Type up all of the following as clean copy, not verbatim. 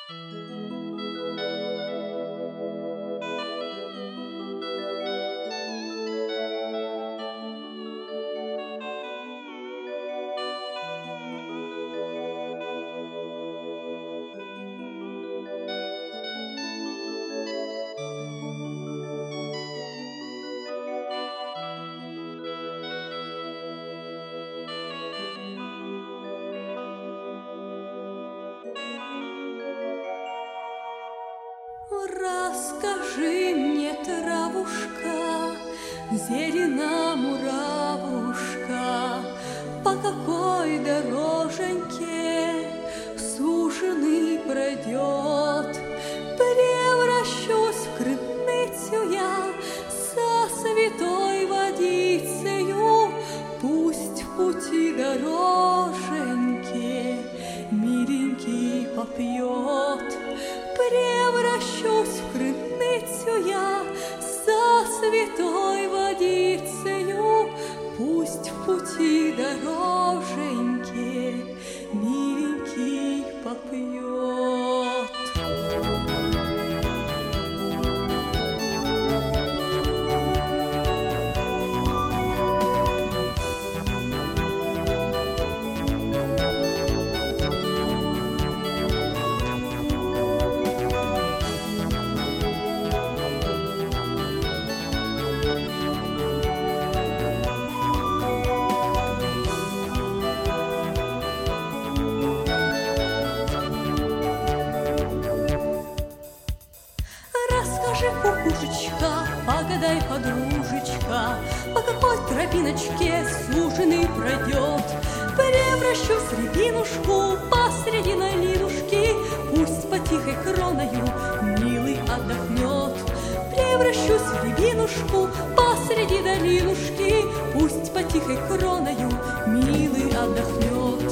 Расскажи мне, травушка, зелена муравушка, по какой дороженьке суженый пройдет. Превращусь в крыныцю я со святой водицею, пусть в пути дороженьке миленький попьет. Превращусь в крыныцю я со святой водицею, пусть в пути дороженьке миленький попьет. Кукушечка, погадай, подружечка, по какой тропиночке суженый пройдет. Превращусь в рябинушку посреди налинушки, пусть по тихой кроною милый отдохнет. Превращусь в рябинушку посреди долинушки, пусть по тихой кроною милый отдохнет.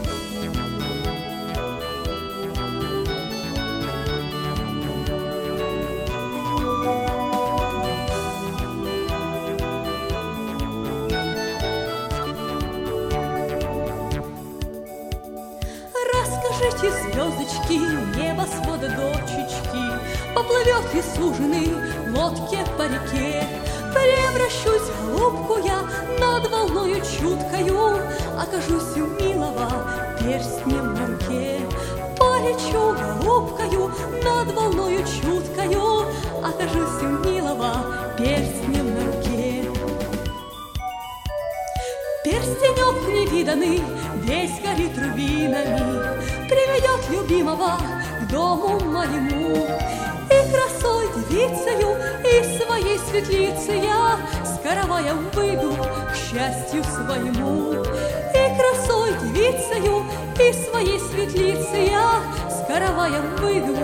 Скажите, звездочки, небосвода дочечки, поплывет ли суженый в лодке по реке? Превращусь в голубку я над волною чуткою, окажусь у милого перстнем на руке. Полечу голубкою над волною чуткою, окажусь у милого перстнем на руке. Перстенек невиданный, весь горит рубинами, приведет любимого к дому моему. И красой девицею, и своей светлицей я с караваем выйду к счастью своему. И красой девицею, и своей светлицей я с караваем выйду